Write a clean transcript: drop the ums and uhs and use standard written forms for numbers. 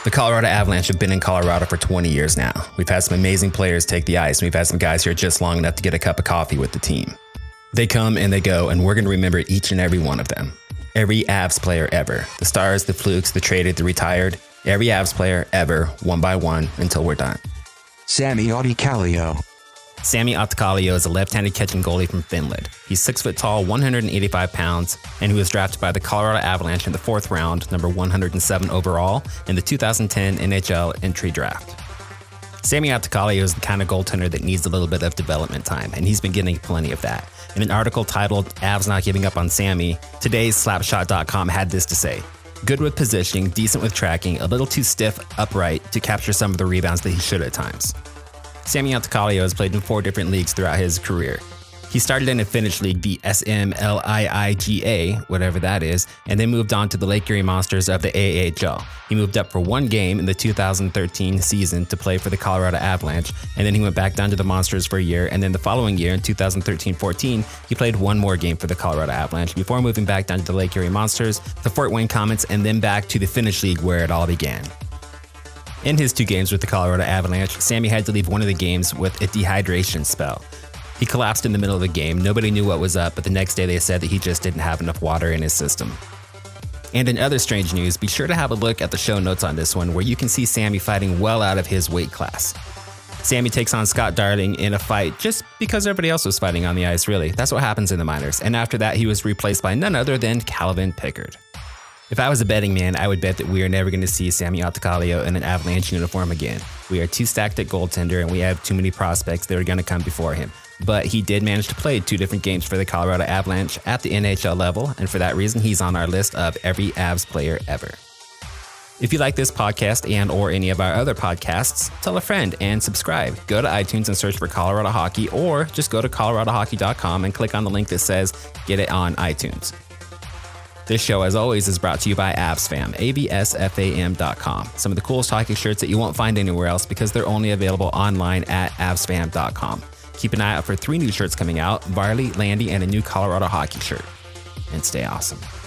The Colorado Avalanche have been in Colorado for 20 years now. We've had some amazing players take the ice, and we've had some guys here just long enough to get a cup of coffee with the team. They come and they go, and we're going to remember each and every one of them. Every Avs player ever. The Stars, the Flukes, the traded, the retired. Every Avs player ever, one by one, until we're done. Sami Auttakallio. Sami Auttakallio is a left-handed catching goalie from Finland. He's 6 foot tall, 185 pounds, and he was drafted by the Colorado Avalanche in the 4th round, number 107 overall, in the 2010 NHL entry draft. Sami Auttakallio is the kind of goaltender that needs a little bit of development time, and he's been getting plenty of that. In an article titled, "Avs Not Giving Up on Sami," today's Slapshot.com had this to say: "Good with positioning, decent with tracking, a little too stiff upright to capture some of the rebounds that he should at times." Sami Auttakallio has played in 4 different leagues throughout his career. He started in a Finnish league, the SMLIIGA, whatever that is, and then moved on to the Lake Erie Monsters of the AHL. He moved up for 1 game in the 2013 season to play for the Colorado Avalanche, and then he went back down to the Monsters for a year, and then the following year, in 2013-14, he played 1 more game for the Colorado Avalanche before moving back down to the Lake Erie Monsters, the Fort Wayne Komets, and then back to the Finnish league where it all began. In his 2 games with the Colorado Avalanche, Sami had to leave one of the games with a dehydration spell. He collapsed in the middle of the game. Nobody knew what was up, but the next day they said that he just didn't have enough water in his system. And in other strange news, be sure to have a look at the show notes on this one, where you can see Sami fighting well out of his weight class. Sami takes on Scott Darling in a fight just because everybody else was fighting on the ice, really. That's what happens in the minors. And after that, he was replaced by none other than Calvin Pickard. If I was a betting man, I would bet that we are never going to see Sami Auttakallio in an Avalanche uniform again. We are too stacked at goaltender, and we have too many prospects that are going to come before him. But he did manage to play 2 different games for the Colorado Avalanche at the NHL level, and for that reason, he's on our list of every Avs player ever. If you like this podcast and or any of our other podcasts, tell a friend and subscribe. Go to iTunes and search for Colorado Hockey, or just go to coloradohockey.com and click on the link that says Get It on iTunes. This show, as always, is brought to you by AvsFam, AVSFAM.com. Some of the coolest hockey shirts that you won't find anywhere else because they're only available online at AvsFam.com. Keep an eye out for 3 new shirts coming out: Varley, Landy, and a new Colorado hockey shirt. And stay awesome.